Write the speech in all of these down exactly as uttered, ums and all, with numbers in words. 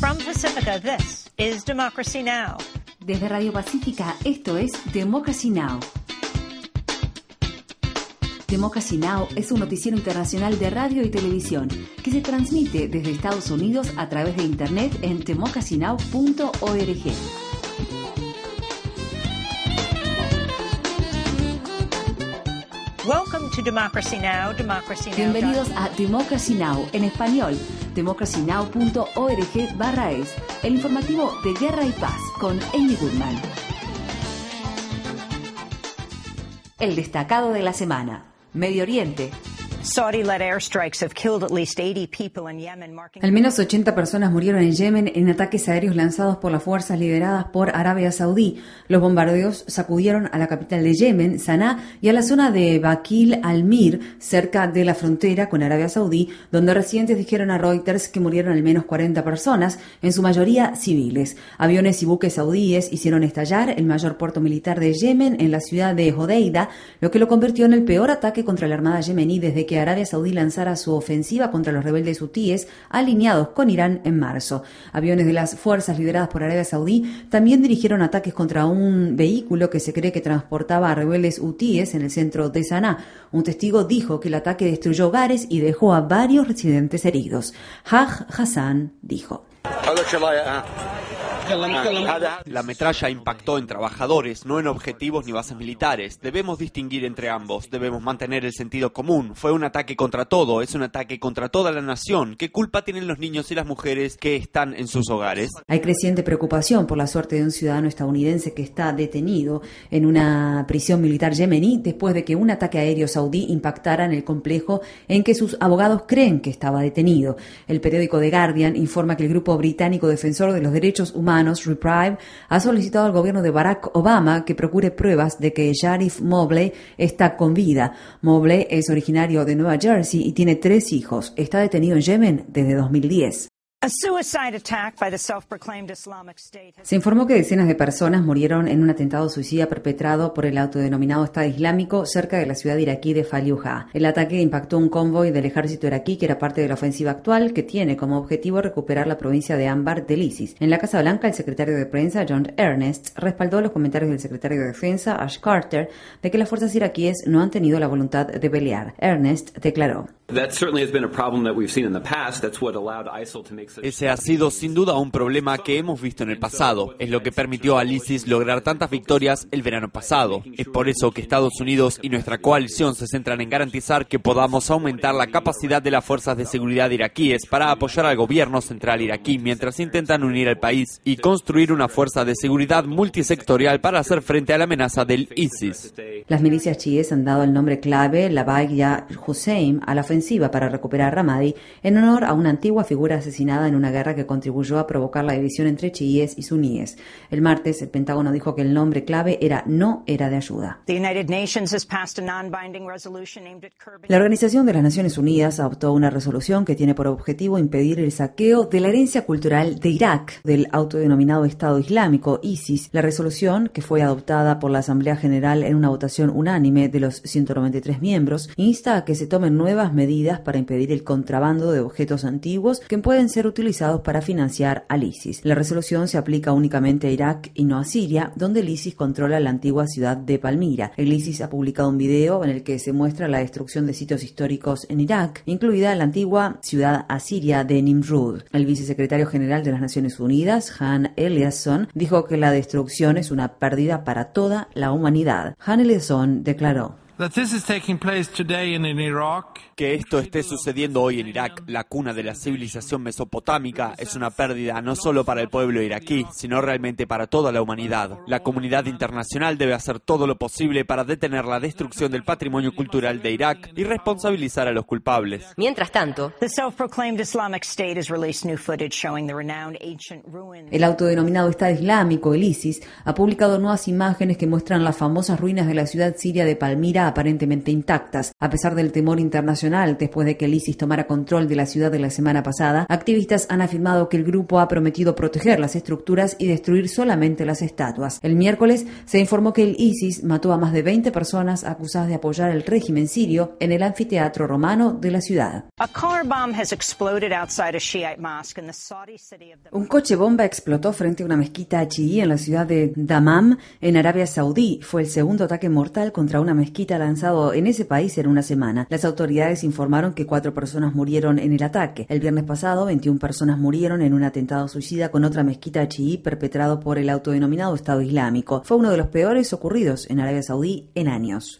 From Pacifica, this is Democracy Now! Desde Radio Pacífica, esto es Democracy Now! Democracy Now! Es un noticiero internacional de radio y televisión que se transmite desde Estados Unidos a través de Internet en democracy now punto org. Welcome to Democracy Now! Democracy Now. Bienvenidos a Democracy Now! En español, democracy now punto org barra es, el informativo de Guerra y Paz con Amy Goodman. El destacado de la semana. Medio Oriente. Al menos ochenta personas murieron en Yemen en ataques aéreos lanzados por las fuerzas lideradas por Arabia Saudí. Los bombardeos sacudieron a la capital de Yemen, Saná, y a la zona de Bakil al-Mir, cerca de la frontera con Arabia Saudí, donde residentes dijeron a Reuters que murieron al menos cuarenta personas, en su mayoría civiles. Aviones y buques saudíes hicieron estallar el mayor puerto militar de Yemen en la ciudad de Hodeida, lo que lo convirtió en el peor ataque contra la armada yemení desde que Arabia Saudí lanzara su ofensiva contra los rebeldes hutíes alineados con Irán en marzo. Aviones de las fuerzas lideradas por Arabia Saudí también dirigieron ataques contra un vehículo que se cree que transportaba a rebeldes hutíes en el centro de Saná. Un testigo dijo que el ataque destruyó hogares y dejó a varios residentes heridos. Haj Hassan dijo: La metralla impactó en trabajadores, no en objetivos ni bases militares. Debemos distinguir entre ambos, debemos mantener el sentido común. Fue un ataque contra todo, es un ataque contra toda la nación. ¿Qué culpa tienen los niños y las mujeres que están en sus hogares? Hay creciente preocupación por la suerte de un ciudadano estadounidense que está detenido en una prisión militar yemení después de que un ataque aéreo saudí impactara en el complejo en que sus abogados creen que estaba detenido. El periódico The Guardian informa que el grupo británico defensor de los derechos humanos Reprieve ha solicitado al gobierno de Barack Obama que procure pruebas de que Sharif Mobley está con vida. Mobley es originario de Nueva Jersey y tiene tres hijos. Está detenido en Yemen desde dos mil diez. Se informó que decenas de personas murieron en un atentado suicida perpetrado por el autodenominado Estado Islámico cerca de la ciudad iraquí de Fallujah. El ataque impactó un convoy del ejército iraquí que era parte de la ofensiva actual que tiene como objetivo recuperar la provincia de Anbar del ISIS. En la Casa Blanca, el secretario de prensa John Earnest respaldó los comentarios del secretario de Defensa Ash Carter de que las fuerzas iraquíes no han tenido la voluntad de pelear. Earnest declaró: Ese ha sido sin duda un problema que hemos visto en el pasado. Es lo que permitió al ISIS lograr tantas victorias el verano pasado. Es por eso que Estados Unidos y nuestra coalición se centran en garantizar que podamos aumentar la capacidad de las fuerzas de seguridad iraquíes para apoyar al gobierno central iraquí mientras intentan unir al país y construir una fuerza de seguridad multisectorial para hacer frente a la amenaza del ISIS. Las milicias chiíes han dado el nombre clave Labbaik ya Hussein a la ofensiva para recuperar Ramadi en honor a una antigua figura asesinada en una guerra que contribuyó a provocar la división entre chiíes y suníes. El martes, el Pentágono dijo que el nombre clave era No era de ayuda. La Organización de las Naciones Unidas adoptó una resolución que tiene por objetivo impedir el saqueo de la herencia cultural de Irak del autodenominado Estado Islámico, ISIS. La resolución, que fue adoptada por la Asamblea General en una votación unánime de los ciento noventa y tres miembros, insta a que se tomen nuevas medidas para impedir el contrabando de objetos antiguos que pueden ser utilizados para financiar al ISIS. La resolución se aplica únicamente a Irak y no a Siria, donde el ISIS controla la antigua ciudad de Palmira. El ISIS ha publicado un video en el que se muestra la destrucción de sitios históricos en Irak, incluida la antigua ciudad asiria de Nimrud. El vicesecretario general de las Naciones Unidas, Han Eliasson, dijo que la destrucción es una pérdida para toda la humanidad. Han Eliasson declaró: Que esto esté sucediendo hoy en Irak, la cuna de la civilización mesopotámica, es una pérdida no solo para el pueblo iraquí, sino realmente para toda la humanidad. La comunidad internacional debe hacer todo lo posible para detener la destrucción del patrimonio cultural de Irak y responsabilizar a los culpables. Mientras tanto, el autodenominado Estado Islámico, el ISIS, ha publicado nuevas imágenes que muestran las famosas ruinas de la ciudad siria de Palmira seguridad aparentemente intactas. A pesar del temor internacional, después de que el ISIS tomara control de la ciudad de la semana pasada, activistas han afirmado que el grupo ha prometido proteger las estructuras y destruir solamente las estatuas. El miércoles se informó que el ISIS mató a más de veinte personas acusadas de apoyar el régimen sirio en el anfiteatro romano de la ciudad. Un coche bomba explotó frente a una mezquita chií en la ciudad de Dammam, en Arabia Saudí. Fue el segundo ataque mortal contra una mezquita lanzado en ese país en una semana. Las autoridades informaron que cuatro personas murieron en el ataque. El viernes pasado, veintiuna personas murieron en un atentado suicida con otra mezquita chií perpetrado por el autodenominado Estado Islámico. Fue uno de los peores ocurridos en Arabia Saudí en años.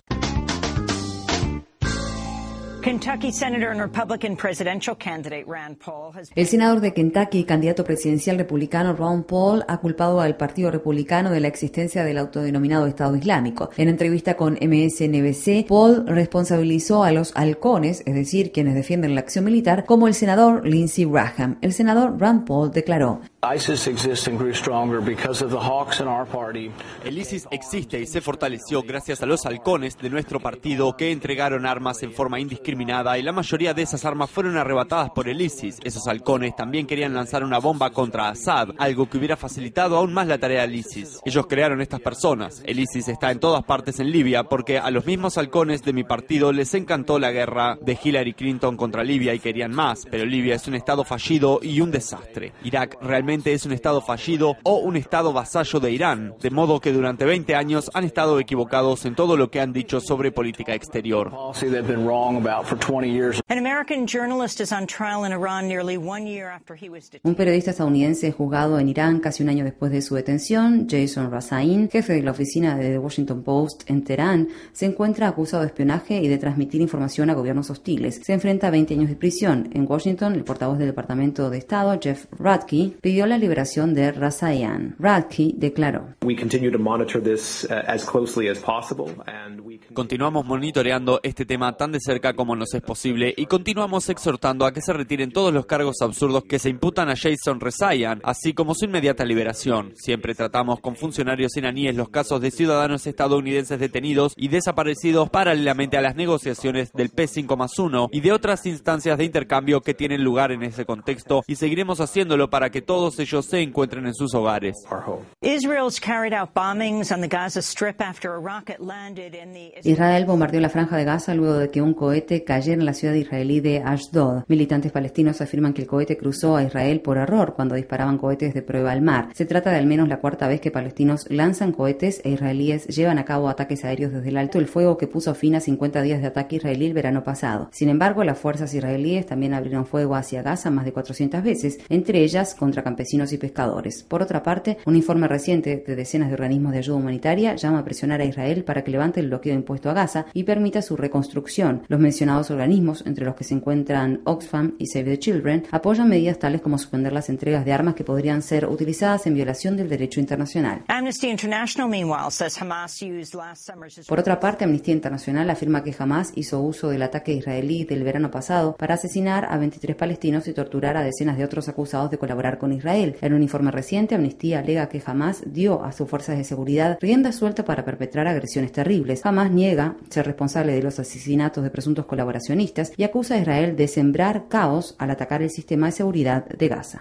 El senador de Kentucky y candidato presidencial republicano Ron Paul ha culpado al Partido Republicano de la existencia del autodenominado Estado Islámico. En entrevista con M S N B C, Paul responsabilizó a los halcones, es decir, quienes defienden la acción militar, como el senador Lindsey Graham. El senador Ron Paul declaró: El ISIS existe y se fortaleció gracias a los halcones de nuestro partido que entregaron armas en forma indiscriminada y la mayoría de esas armas fueron arrebatadas por el ISIS. Esos halcones también querían lanzar una bomba contra Assad, algo que hubiera facilitado aún más la tarea del ISIS. Ellos crearon estas personas. El ISIS está en todas partes en Libia porque a los mismos halcones de mi partido les encantó la guerra de Hillary Clinton contra Libia y querían más, pero Libia es un estado fallido y un desastre. Irak realmente es un estado fallido o un estado vasallo de Irán, de modo que durante veinte años han estado equivocados en todo lo que han dicho sobre política exterior. Un periodista estadounidense juzgado en Irán casi un año después de su detención, Jason Razain, jefe de la oficina de The Washington Post en Teherán, se encuentra acusado de espionaje y de transmitir información a gobiernos hostiles. Se enfrenta a veinte años de prisión. En Washington, el portavoz del Departamento de Estado, Jeff Radke, pidió la liberación de Razain. Radke declaró: Continuamos monitoreando este tema tan de cerca como nos es posible y continuamos exhortando a que se retiren todos los cargos absurdos que se imputan a Jason Rezaian, así como su inmediata liberación. Siempre tratamos con funcionarios iraníes los casos de ciudadanos estadounidenses detenidos y desaparecidos paralelamente a las negociaciones del P cinco más uno y de otras instancias de intercambio que tienen lugar en ese contexto, y seguiremos haciéndolo para que todos ellos se encuentren en sus hogares. Israel bombardeó la franja de Gaza luego de que un cohete cayera en la ciudad israelí de Ashdod. Militantes palestinos afirman que el cohete cruzó a Israel por error cuando disparaban cohetes de prueba al mar. Se trata de al menos la cuarta vez que palestinos lanzan cohetes e israelíes llevan a cabo ataques aéreos desde el alto el fuego que puso fin a cincuenta días de ataque israelí el verano pasado. Sin embargo, las fuerzas israelíes también abrieron fuego hacia Gaza más de cuatrocientas veces, entre ellas contra campesinos y pescadores. Por otra parte, un informe reciente de decenas de organismos de ayuda humanitaria llama a presionar a Israel para que levante el bloqueo impuesto a Gaza y permita su reconstrucción. Los mencionados organismos, entre los que se encuentran Oxfam y Save the Children, apoyan medidas tales como suspender las entregas de armas que podrían ser utilizadas en violación del derecho internacional. Por otra parte, Amnistía Internacional afirma que Hamas hizo uso del ataque israelí del verano pasado para asesinar a veintitrés palestinos y torturar a decenas de otros acusados de colaborar con Israel. En un informe reciente, Amnistía alega que Hamas dio a sus fuerzas de seguridad rienda suelta para perpetrar agresiones terribles. Hamas niega ser responsable de los asesinatos de presuntos colaboracionistas y acusa a Israel de sembrar caos al atacar el sistema de seguridad de Gaza.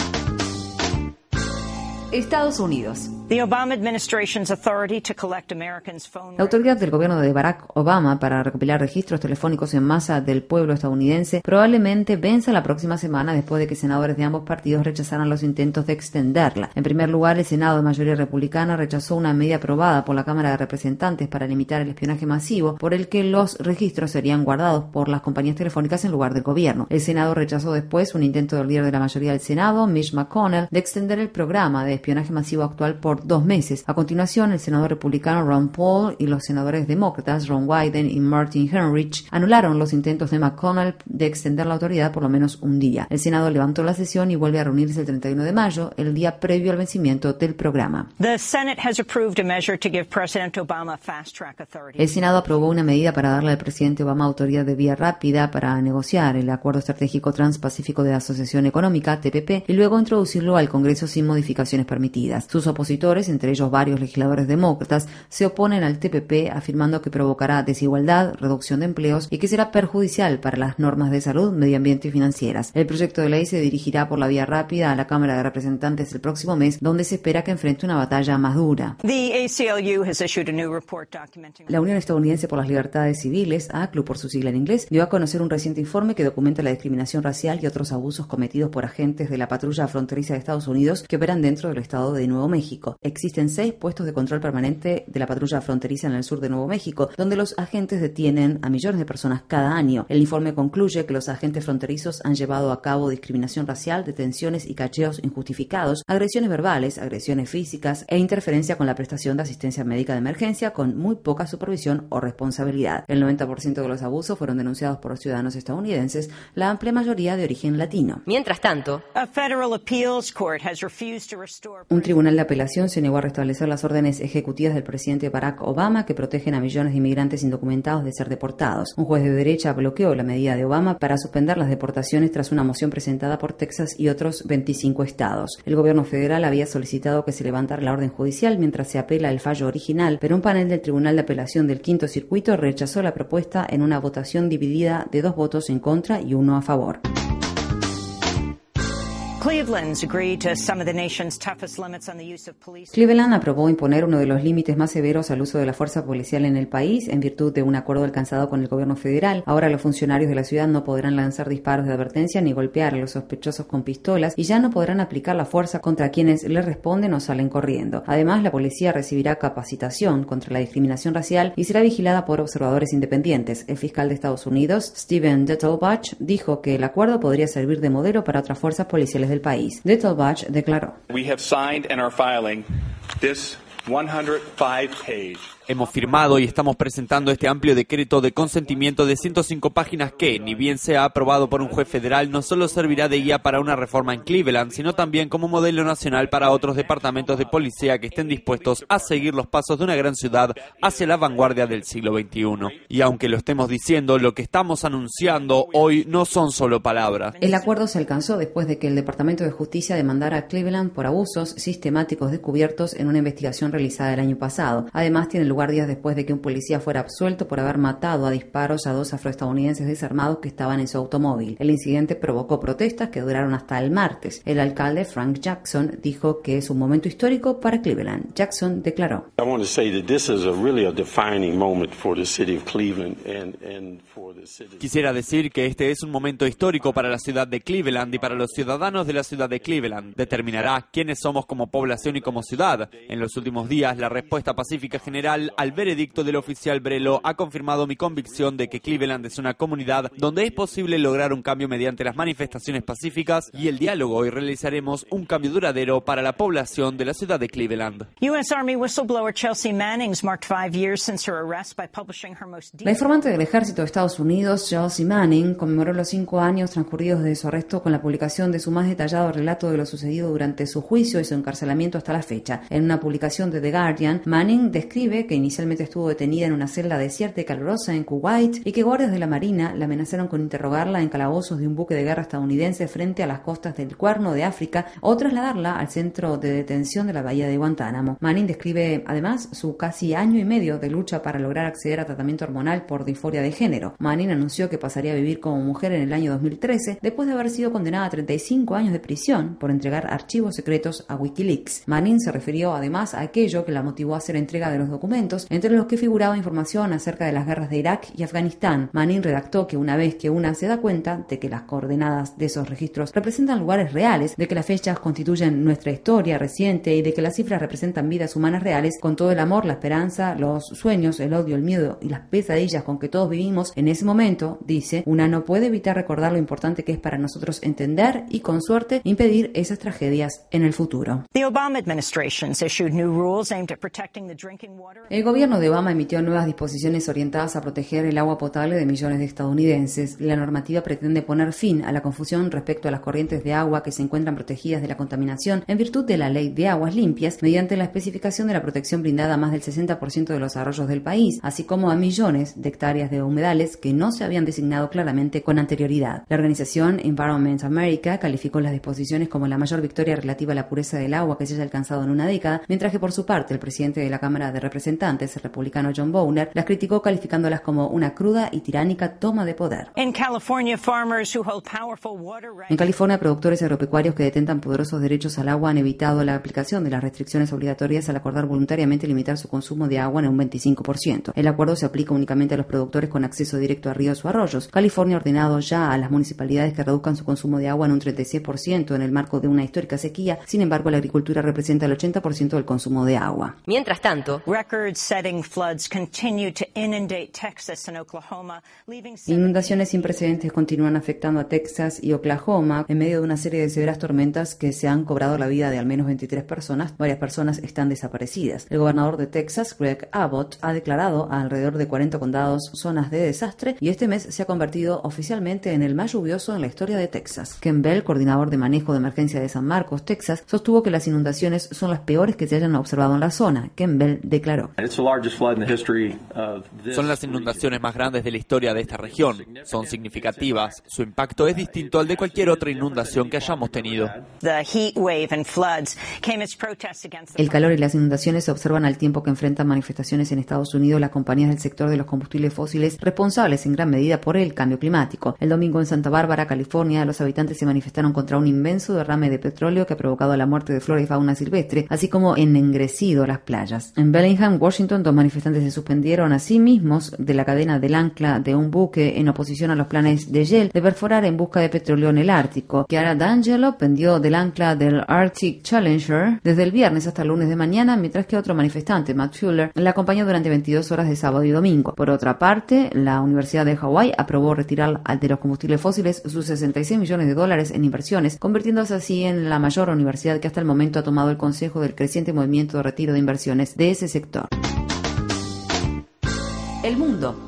Estados Unidos. The Obama administration's authority to collect Americans' phone La autoridad del gobierno de Barack Obama para recopilar registros telefónicos en masa del pueblo estadounidense probablemente venza la próxima semana después de que senadores de ambos partidos rechazaran los intentos de extenderla. En primer lugar, el Senado de mayoría republicana rechazó una medida aprobada por la Cámara de Representantes para limitar el espionaje masivo, por el que los registros serían guardados por las compañías telefónicas en lugar del gobierno. El Senado rechazó después un intento del líder de la mayoría del Senado, Mitch McConnell, de extender el programa de espionaje masivo actual por dos meses. A continuación, el senador republicano Ron Paul y los senadores demócratas Ron Wyden y Martin Heinrich anularon los intentos de McConnell de extender la autoridad por lo menos un día. El Senado levantó la sesión y vuelve a reunirse el treinta y uno de mayo, el día previo al vencimiento del programa. The Senate has approved a measure to give President Obama fast track authority. El Senado aprobó una medida para darle al presidente Obama autoridad de vía rápida para negociar el Acuerdo Estratégico Transpacífico de Asociación Económica, T P P, y luego introducirlo al Congreso sin modificaciones permitidas. Sus opositores sectores, entre ellos varios legisladores demócratas, se oponen al T P P, afirmando que provocará desigualdad, reducción de empleos y que será perjudicial para las normas de salud, medio ambiente y financieras. El proyecto de ley se dirigirá por la vía rápida a la Cámara de Representantes el próximo mes, donde se espera que enfrente una batalla más dura. La Unión Estadounidense por las Libertades Civiles, A C L U por su sigla en inglés, dio a conocer un reciente informe que documenta la discriminación racial y otros abusos cometidos por agentes de la patrulla fronteriza de Estados Unidos que operan dentro del estado de Nuevo México. Existen seis puestos de control permanente de la patrulla fronteriza en el sur de Nuevo México, donde los agentes detienen a millones de personas cada año. El informe concluye que los agentes fronterizos han llevado a cabo discriminación racial, detenciones y cacheos injustificados, agresiones verbales, agresiones físicas e interferencia con la prestación de asistencia médica de emergencia con muy poca supervisión o responsabilidad. El noventa por ciento de los abusos fueron denunciados por los ciudadanos estadounidenses, la amplia mayoría de origen latino. Mientras tanto, un tribunal de apelación se negó a restablecer las órdenes ejecutivas del presidente Barack Obama que protegen a millones de inmigrantes indocumentados de ser deportados. Un juez de derecha bloqueó la medida de Obama para suspender las deportaciones tras una moción presentada por Texas y otros veinticinco estados. El gobierno federal había solicitado que se levantara la orden judicial mientras se apela el fallo original, pero un panel del Tribunal de Apelación del Quinto Circuito rechazó la propuesta en una votación dividida de dos votos en contra y uno a favor. Cleveland aprobó imponer uno de los límites más severos al uso de la fuerza policial en el país en virtud de un acuerdo alcanzado con el gobierno federal. Ahora los funcionarios de la ciudad no podrán lanzar disparos de advertencia ni golpear a los sospechosos con pistolas y ya no podrán aplicar la fuerza contra quienes les responden o salen corriendo. Además, la policía recibirá capacitación contra la discriminación racial y será vigilada por observadores independientes. El fiscal de Estados Unidos, Steven Dettelbach, dijo que el acuerdo podría servir de modelo para otras fuerzas policiales del país. Dettelbach declaró: We have signed and are filing this one hundred five page Hemos firmado y estamos presentando este amplio decreto de consentimiento de ciento cinco páginas que, ni bien sea aprobado por un juez federal, no solo servirá de guía para una reforma en Cleveland, sino también como modelo nacional para otros departamentos de policía que estén dispuestos a seguir los pasos de una gran ciudad hacia la vanguardia del siglo veintiuno. Y aunque lo estemos diciendo, lo que estamos anunciando hoy no son solo palabras. El acuerdo se alcanzó después de que el Departamento de Justicia demandara a Cleveland por abusos sistemáticos descubiertos en una investigación realizada el año pasado. Además, tiene lugar días después de que un policía fuera absuelto por haber matado a disparos a dos afroestadounidenses desarmados que estaban en su automóvil. El incidente provocó protestas que duraron hasta el martes. El alcalde Frank Jackson dijo que es un momento histórico para Cleveland. Jackson declaró: Quisiera decir que este es un momento histórico para la ciudad de Cleveland y para los ciudadanos de la ciudad de Cleveland. Determinará quiénes somos como población y como ciudad. En los últimos días, la respuesta pacífica general al veredicto del oficial Brelo ha confirmado mi convicción de que Cleveland es una comunidad donde es posible lograr un cambio mediante las manifestaciones pacíficas y el diálogo, y realizaremos un cambio duradero para la población de la ciudad de Cleveland. La informante del ejército de Estados Unidos, Chelsea Manning, conmemoró los cinco años transcurridos de su arresto con la publicación de su más detallado relato de lo sucedido durante su juicio y su encarcelamiento hasta la fecha. En una publicación de The Guardian, Manning describe que inicialmente estuvo detenida en una celda desierta y calurosa en Kuwait y que guardias de la Marina la amenazaron con interrogarla en calabozos de un buque de guerra estadounidense frente a las costas del Cuerno de África o trasladarla al centro de detención de la bahía de Guantánamo. Manning describe además su casi año y medio de lucha para lograr acceder a tratamiento hormonal por disforia de género. Manning anunció que pasaría a vivir como mujer en el año dos mil trece después de haber sido condenada a treinta y cinco años de prisión por entregar archivos secretos a Wikileaks. Manning se refirió además a aquello que la motivó a hacer entrega de los documentos, entre los que figuraba información acerca de las guerras de Irak y Afganistán. Manning redactó que una vez que una se da cuenta de que las coordenadas de esos registros representan lugares reales, de que las fechas constituyen nuestra historia reciente y de que las cifras representan vidas humanas reales, con todo el amor, la esperanza, los sueños, el odio, el miedo y las pesadillas con que todos vivimos en ese momento, dice, una no puede evitar recordar lo importante que es para nosotros entender y, con suerte, impedir esas tragedias en el futuro. El gobierno de Obama emitió nuevas disposiciones orientadas a proteger el agua potable de millones de estadounidenses. La normativa pretende poner fin a la confusión respecto a las corrientes de agua que se encuentran protegidas de la contaminación en virtud de la Ley de Aguas Limpias, mediante la especificación de la protección brindada a más del sesenta por ciento de los arroyos del país, así como a millones de hectáreas de humedales que no se habían designado claramente con anterioridad. La organización Environment America calificó las disposiciones como la mayor victoria relativa a la pureza del agua que se haya alcanzado en una década, mientras que por su parte el presidente de la Cámara de Representantes, el republicano John Boehner, las criticó calificándolas como una cruda y tiránica toma de poder. En California, En California, productores agropecuarios que detentan poderosos derechos al agua han evitado la aplicación de las restricciones obligatorias al acordar voluntariamente limitar su consumo de agua en un veinticinco por ciento. El acuerdo se aplica únicamente a los productores con acceso directo a ríos o arroyos. California ha ordenado ya a las municipalidades que reduzcan su consumo de agua en un treinta y seis por ciento en el marco de una histórica sequía. Sin embargo, la agricultura representa el ochenta por ciento del consumo de agua. Mientras tanto, inundaciones sin precedentes continúan afectando a Texas y Oklahoma en medio de una serie de severas tormentas que se han cobrado la vida de al menos veintitrés personas. Varias personas están desaparecidas. El gobernador de Texas, Greg Abbott, ha declarado a alrededor de cuarenta condados zonas de desastre y este mes se ha convertido oficialmente en el más lluvioso en la historia de Texas. Ken Bell, coordinador de manejo de emergencia de San Marcos, Texas, sostuvo que las inundaciones son las peores que se hayan observado en la zona. Ken Bell declaró: Son las inundaciones más grandes de la historia de esta región. Son significativas. Su impacto es distinto al de cualquier otra inundación que hayamos tenido. El calor y las inundaciones se observan al tiempo que enfrentan manifestaciones en Estados Unidos las compañías del sector de los combustibles fósiles, responsables en gran medida por el cambio climático. El domingo en Santa Bárbara, California, los habitantes se manifestaron contra un inmenso derrame de petróleo que ha provocado la muerte de flora y fauna silvestre, así como ennegrecido las playas. En Bellingham, Washington, dos manifestantes se suspendieron a sí mismos de la cadena del ancla de un buque en oposición a los planes de Shell de perforar en busca de petróleo en el Ártico. Chiara D'Angelo pendió del ancla del Arctic Challenger desde el viernes hasta el lunes de mañana, mientras que otro manifestante, Matt Fuller, la acompañó durante veintidós horas de sábado y domingo. Por otra parte, la Universidad de Hawái aprobó retirar de los combustibles fósiles sus sesenta y seis millones de dólares en inversiones, convirtiéndose así en la mayor universidad que hasta el momento ha tomado el consejo del creciente movimiento de retiro de inversiones de ese sector. El mundo.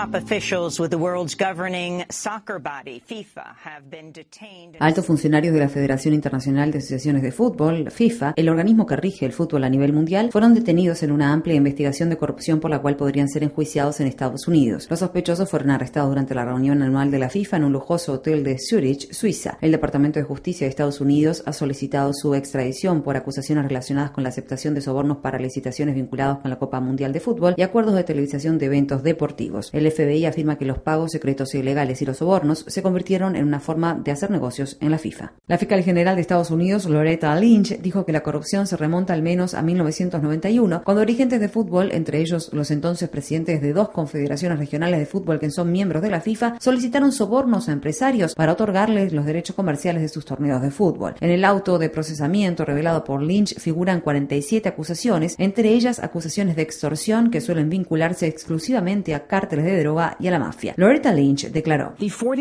Altos funcionarios de la Federación Internacional de Asociaciones de Fútbol, FIFA, el organismo que rige el fútbol a nivel mundial, fueron detenidos en una amplia investigación de corrupción por la cual podrían ser enjuiciados en Estados Unidos. Los sospechosos fueron arrestados durante la reunión anual de la FIFA en un lujoso hotel de Zurich, Suiza. El Departamento de Justicia de Estados Unidos ha solicitado su extradición por acusaciones relacionadas con la aceptación de sobornos para licitaciones vinculados con la Copa Mundial de Fútbol y acuerdos de televisación de eventos deportivos. El F B I afirma que los pagos secretos e ilegales y los sobornos se convirtieron en una forma de hacer negocios en la FIFA. La fiscal general de Estados Unidos, Loretta Lynch, dijo que la corrupción se remonta al menos a mil novecientos noventa y uno, cuando dirigentes de fútbol, entre ellos los entonces presidentes de dos confederaciones regionales de fútbol que son miembros de la FIFA, solicitaron sobornos a empresarios para otorgarles los derechos comerciales de sus torneos de fútbol. En el auto de procesamiento revelado por Lynch figuran cuarenta y siete acusaciones, entre ellas acusaciones de extorsión que suelen vincularse exclusivamente a cárteles de droga y a la mafia. Loretta Lynch declaró: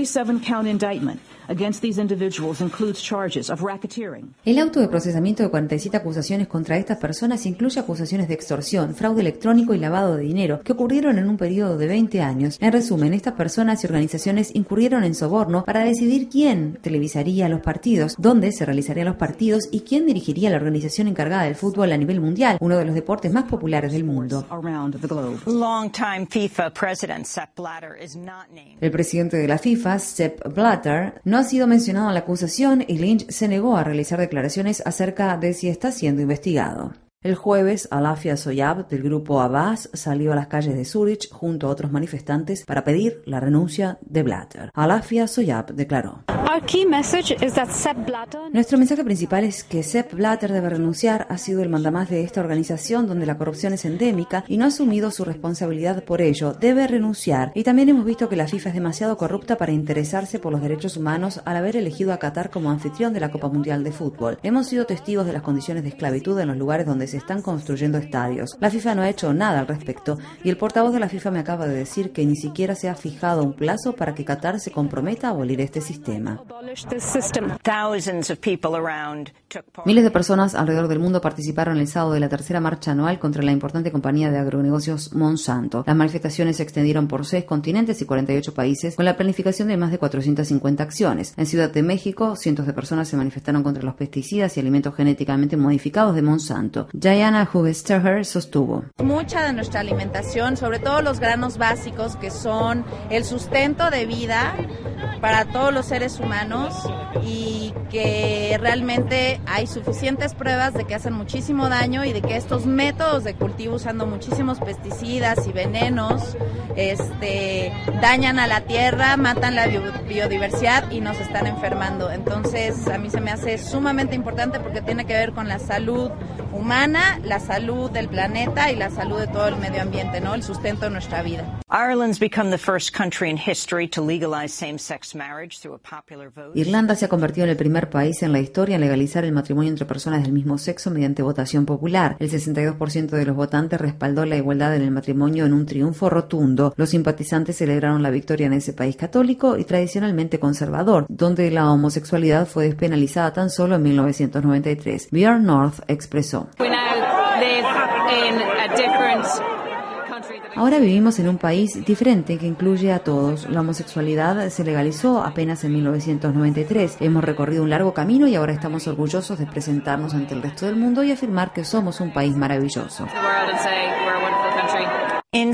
el auto de procesamiento de cuarenta y siete acusaciones contra estas personas incluye acusaciones de extorsión, fraude electrónico y lavado de dinero que ocurrieron en un periodo de veinte años. En resumen, estas personas y organizaciones incurrieron en soborno para decidir quién televisaría los partidos, dónde se realizarían los partidos y quién dirigiría la organización encargada del fútbol a nivel mundial, uno de los deportes más populares del mundo. El presidente de la FIFA, Sepp Blatter, no ha sido mencionado en la acusación y Lynch se negó a realizar declaraciones acerca de si está siendo investigado. El jueves, Alafia Soyab, del grupo Abbas, salió a las calles de Zurich junto a otros manifestantes para pedir la renuncia de Blatter. Alafia Soyab declaró: nuestro mensaje principal es que Sepp Blatter debe renunciar. Ha sido el mandamás de esta organización donde la corrupción es endémica y no ha asumido su responsabilidad por ello. Debe renunciar. Y también hemos visto que la FIFA es demasiado corrupta para interesarse por los derechos humanos al haber elegido a Qatar como anfitrión de la Copa Mundial de Fútbol. Hemos sido testigos de las condiciones de esclavitud en los lugares donde se están construyendo estadios. La FIFA no ha hecho nada al respecto y el portavoz de la FIFA me acaba de decir que ni siquiera se ha fijado un plazo para que Qatar se comprometa a abolir este sistema. sistema. Miles de personas alrededor del mundo participaron el sábado de la tercera marcha anual contra la importante compañía de agronegocios Monsanto. Las manifestaciones se extendieron por seis continentes y cuarenta y ocho países con la planificación de más de cuatrocientas cincuenta acciones. En Ciudad de México, cientos de personas se manifestaron contra los pesticidas y alimentos genéticamente modificados de Monsanto. Diana Hugesterher sostuvo: Mucha de nuestra alimentación, sobre todo los granos básicos que son el sustento de vida para todos los seres humanos y que realmente hay suficientes pruebas de que hacen muchísimo daño y de que estos métodos de cultivo usando muchísimos pesticidas y venenos este, dañan a la tierra, matan la biodiversidad y nos están enfermando. Entonces a mí se me hace sumamente importante porque tiene que ver con la salud humana, la salud del planeta y la salud de todo el medio ambiente, ¿no? El sustento de nuestra vida. Irlanda se ha convertido en el primer país en la historia en legalizar el matrimonio entre personas del mismo sexo mediante votación popular. El sesenta y dos por ciento de los votantes respaldó la igualdad en el matrimonio en un triunfo rotundo. Los simpatizantes celebraron la victoria en ese país católico y tradicionalmente conservador, donde la homosexualidad fue despenalizada tan solo en mil novecientos noventa y tres. Björn North expresó: Ahora vivimos en un país diferente que incluye a todos. La homosexualidad se legalizó apenas en mil novecientos noventa y tres. Hemos recorrido un largo camino y ahora estamos orgullosos de presentarnos ante el resto del mundo y afirmar que somos un país maravilloso. En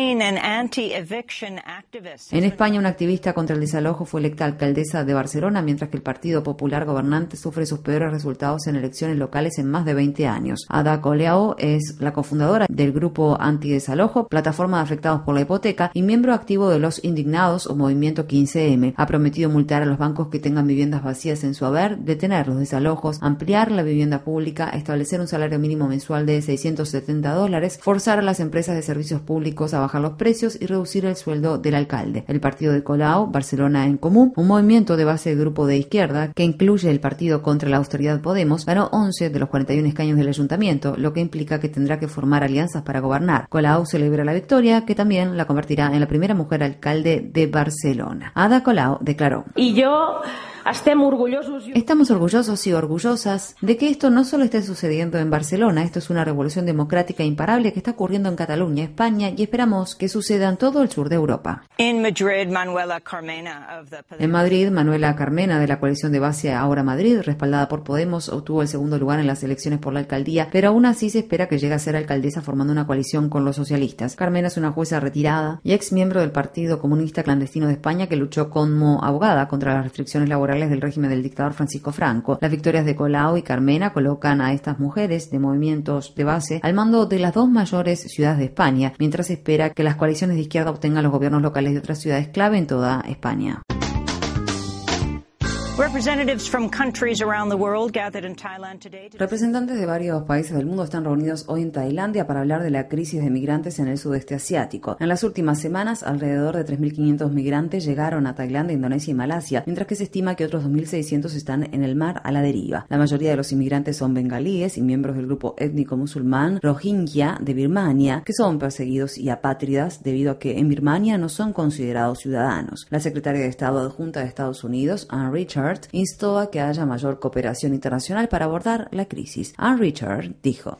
España, una activista contra el desalojo fue electa alcaldesa de Barcelona, mientras que el Partido Popular gobernante sufre sus peores resultados en elecciones locales en más de veinte años. Ada Colau es la cofundadora del grupo antidesalojo, plataforma de afectados por la hipoteca, y miembro activo de Los Indignados o Movimiento quince eme. Ha prometido multar a los bancos que tengan viviendas vacías en su haber, detener los desalojos, ampliar la vivienda pública, establecer un salario mínimo mensual de seiscientos setenta dólares, forzar a las empresas de servicios públicos públicos a bajar los precios y reducir el sueldo del alcalde. El partido de Colau, Barcelona en Común, un movimiento de base de grupo de izquierda que incluye el partido contra la austeridad Podemos, ganó once de los cuarenta y uno escaños del ayuntamiento, lo que implica que tendrá que formar alianzas para gobernar. Colau celebra la victoria, que también la convertirá en la primera mujer alcalde de Barcelona. Ada Colau declaró: Y yo... Estamos orgullosos y orgullosas de que esto no solo esté sucediendo en Barcelona, esto es una revolución democrática imparable que está ocurriendo en Cataluña, España, y esperamos que suceda en todo el sur de Europa. En Madrid, Manuela Carmena, of the... En Madrid, Manuela Carmena, de la coalición de base Ahora Madrid, respaldada por Podemos, obtuvo el segundo lugar en las elecciones por la alcaldía, pero aún así se espera que llegue a ser alcaldesa formando una coalición con los socialistas. Carmena es una jueza retirada y ex miembro del Partido Comunista Clandestino de España que luchó como abogada contra las restricciones laborales del régimen del dictador Francisco Franco. Las victorias de Colau y Carmena colocan a estas mujeres de movimientos de base al mando de las dos mayores ciudades de España, mientras se espera que las coaliciones de izquierda obtengan los gobiernos locales de otras ciudades clave en toda España. Representantes de varios países del mundo están reunidos hoy en Tailandia para hablar de la crisis de migrantes en el sudeste asiático. En las últimas semanas, alrededor de tres mil quinientos migrantes llegaron a Tailandia, Indonesia y Malasia, mientras que se estima que otros dos mil seiscientos están en el mar a la deriva. La mayoría de los inmigrantes son bengalíes y miembros del grupo étnico musulmán Rohingya de Birmania, que son perseguidos y apátridas debido a que en Birmania no son considerados ciudadanos. La secretaria de Estado adjunta de Estados Unidos, Ann Richards, instó a que haya mayor cooperación internacional para abordar la crisis. Ann Richards dijo: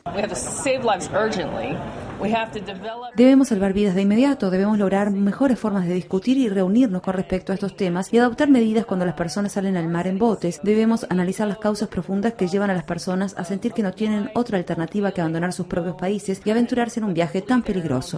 Debemos salvar vidas de inmediato, debemos lograr mejores formas de discutir y reunirnos con respecto a estos temas y adoptar medidas cuando las personas salen al mar en botes. Debemos analizar las causas profundas que llevan a las personas a sentir que no tienen otra alternativa que abandonar sus propios países y aventurarse en un viaje tan peligroso.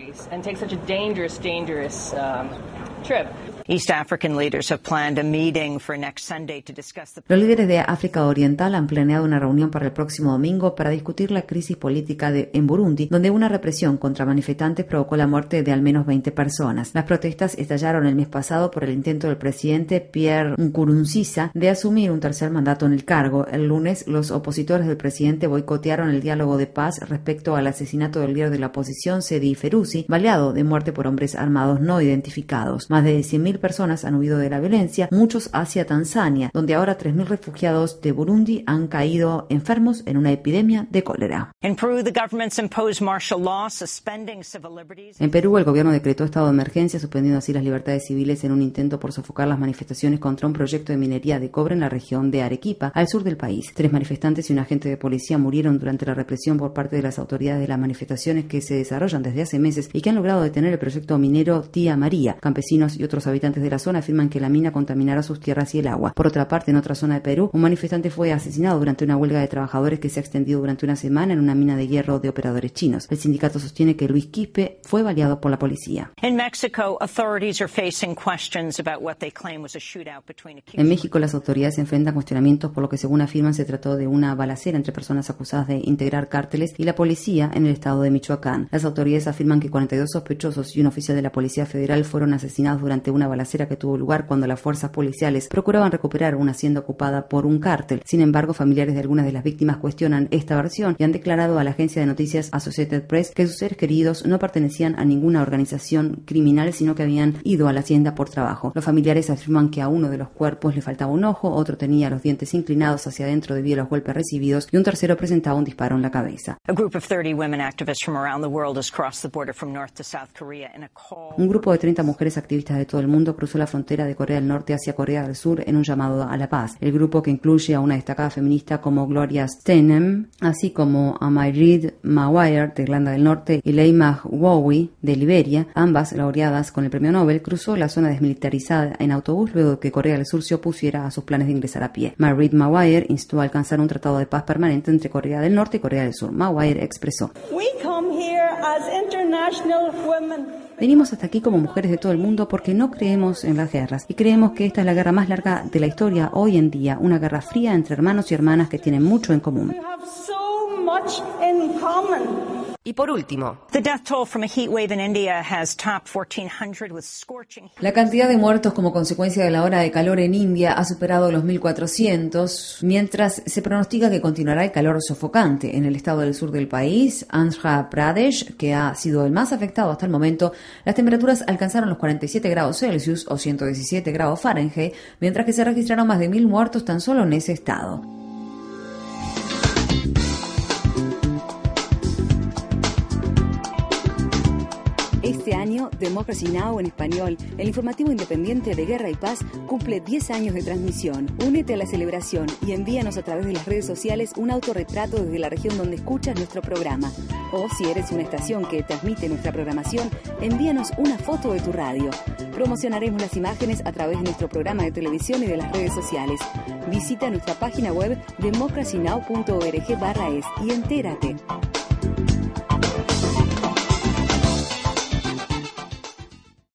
East African leaders have planned a meeting for next Sunday to discuss the... Los líderes de África Oriental han planeado una reunión para el próximo domingo para discutir la crisis política de, en Burundi, donde una represión contra manifestantes provocó la muerte de al menos veinte personas. Las protestas estallaron el mes pasado por el intento del presidente Pierre Nkurunziza de asumir un tercer mandato en el cargo. El lunes, los opositores del presidente boicotearon el diálogo de paz respecto al asesinato del líder de la oposición, Sedi Feruzi, baleado de muerte por hombres armados no identificados. Más de cien mil mil personas han huido de la violencia, muchos hacia Tanzania, donde ahora tres mil refugiados de Burundi han caído enfermos en una epidemia de cólera. En Perú, the government's imposed martial law, suspending civil liberties. En Perú, el gobierno decretó estado de emergencia, suspendiendo así las libertades civiles en un intento por sofocar las manifestaciones contra un proyecto de minería de cobre en la región de Arequipa, al sur del país. Tres manifestantes y un agente de policía murieron durante la represión por parte de las autoridades de las manifestaciones que se desarrollan desde hace meses y que han logrado detener el proyecto minero Tía María. Campesinos y otros habitantes de la zona afirman que la mina contaminará sus tierras y el agua. Por otra parte, en otra zona de Perú, un manifestante fue asesinado durante una huelga de trabajadores que se ha extendido durante una semana en una mina de hierro de operadores chinos. El sindicato sostiene que Luis Quispe fue baleado por la policía. En México, authorities are facing questions about what they claim was a shootout between a En México, las autoridades se enfrentan cuestionamientos por lo que, según afirman, se trató de una balacera entre personas acusadas de integrar cárteles y la policía en el estado de Michoacán. Las autoridades afirman que cuarenta y dos sospechosos y un oficial de la Policía Federal fueron asesinados durante una balacera que tuvo lugar cuando las fuerzas policiales procuraban recuperar una hacienda ocupada por un cártel. Sin embargo, familiares de algunas de las víctimas cuestionan esta versión y han declarado a la agencia de noticias Associated Press que sus seres queridos no pertenecían a ninguna organización criminal, sino que habían ido a la hacienda por trabajo. Los familiares afirman que a uno de los cuerpos le faltaba un ojo, otro tenía los dientes inclinados hacia adentro debido a los golpes recibidos y un tercero presentaba un disparo en la cabeza. Un grupo de treinta mujeres activistas de todo el mundo cruzó la frontera de Corea del Norte hacia Corea del Sur en un llamado a la paz. El grupo, que incluye a una destacada feminista como Gloria Steinem, así como a Mayreed Maguire de Irlanda del Norte y Leymah Gbowee de Liberia, ambas laureadas con el premio Nobel, cruzó la zona desmilitarizada en autobús luego de que Corea del Sur se opusiera a sus planes de ingresar a pie. Mayreed Maguire instó a alcanzar un tratado de paz permanente entre Corea del Norte y Corea del Sur. Maguire expresó: We come here as international women. Venimos hasta aquí como mujeres de todo el mundo porque no creemos en las guerras y creemos que esta es la guerra más larga de la historia hoy en día, una guerra fría entre hermanos y hermanas que tienen mucho en común. We have so much in common. Y por último, la cantidad de muertos como consecuencia de la ola de calor en India ha superado los mil cuatrocientos, mientras se pronostica que continuará el calor sofocante. En el estado del sur del país, Andhra Pradesh, que ha sido el más afectado hasta el momento, las temperaturas alcanzaron los cuarenta y siete grados Celsius o ciento diecisiete grados Fahrenheit, mientras que se registraron más de mil muertos tan solo en ese estado. Este año, Democracy Now! En español, el informativo independiente de Guerra y Paz, cumple diez años de transmisión. Únete a la celebración y envíanos a través de las redes sociales un autorretrato desde la región donde escuchas nuestro programa. O si eres una estación que transmite nuestra programación, envíanos una foto de tu radio. Promocionaremos las imágenes a través de nuestro programa de televisión y de las redes sociales. Visita nuestra página web democracy now punto org barra es y entérate.